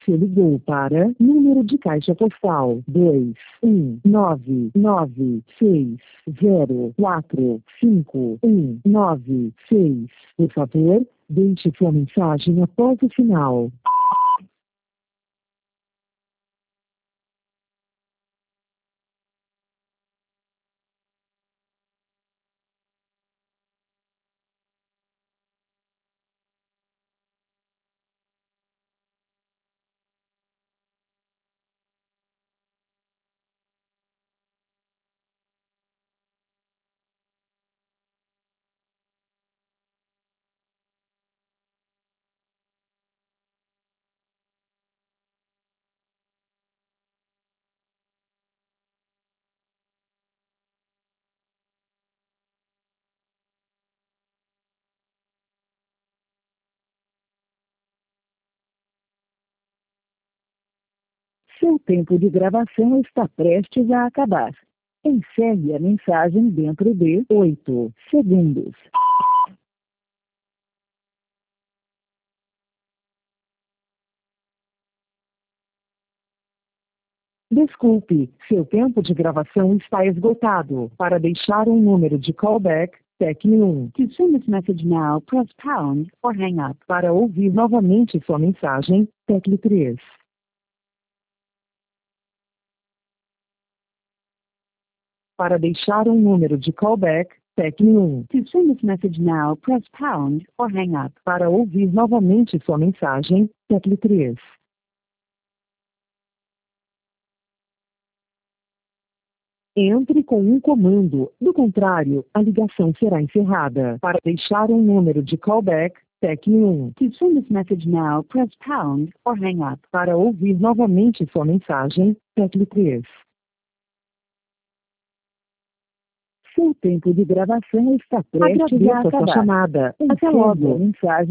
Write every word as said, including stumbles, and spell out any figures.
Você ligou para número de caixa postal dois um nove nove seis zero quatro cinco um nove seis. Por favor, deixe sua mensagem após o sinal. Seu tempo de gravação está prestes a acabar. Encerre a mensagem dentro de oito segundos. Desculpe, seu tempo de gravação está esgotado. Para deixar um número de callback, tecle um. To send this message now, press pound or hang up. Para ouvir novamente sua mensagem, tecle três. Para deixar um número de callback, tecle um. To send this message now, press pound or hang up. Para ouvir novamente sua mensagem, tecle três. Entre com um comando, do contrário, a ligação será encerrada. Para deixar um número de callback, tecle um. To send this message now, press pound or hang up. Para ouvir novamente sua mensagem, tecle três. Seu tempo de gravação está prestes a acabar. Sua chamada. Até logo. Mensagem